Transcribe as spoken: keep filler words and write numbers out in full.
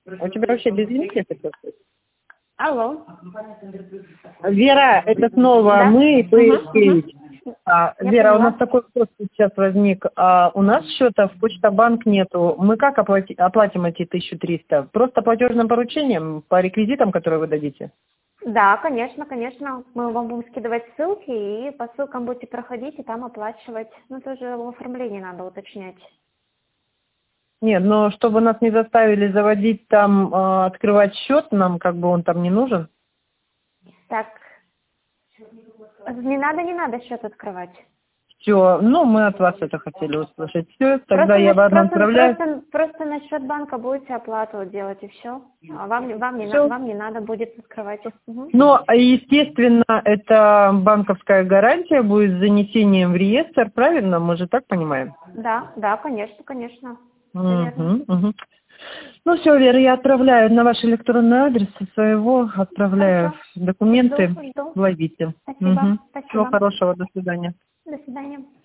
У тебя вообще безлимитный такой? Алло. Вера, это снова Да. мы, Угу, Б9. угу. А, Я Вера, у поняла. нас такой вопрос сейчас возник. А, у нас счета в Почта-банк нету. Мы как оплати- оплатим эти тысячу триста? Просто платежным поручением по реквизитам, которые вы дадите? Да, конечно, конечно. Мы вам будем скидывать ссылки, и по ссылкам будете проходить и там оплачивать. Ну, тоже в оформлении надо уточнять. Нет, но чтобы нас не заставили заводить там, э, открывать счет, нам как бы он там не нужен. Так, не надо, не надо счет открывать. Все, ну мы от вас это хотели услышать. Все, тогда Просто, я на, вам просто, отправляю. просто, просто на счет банка будете оплату делать, и все. А вам, не- вам, не, на- Все. вам не надо будет открывать. Мгм. Но, естественно, это банковская гарантия будет с занесением в реестр, правильно? Мы же так понимаем? Да, да, конечно, конечно. Все верно. Угу, угу. Ну все, Вера, я отправляю на ваш электронный адрес со своего, отправляю Хорошо. документы, Жду, жду. ловите. Спасибо, Угу. Всего спасибо. хорошего, до свидания. До свидания.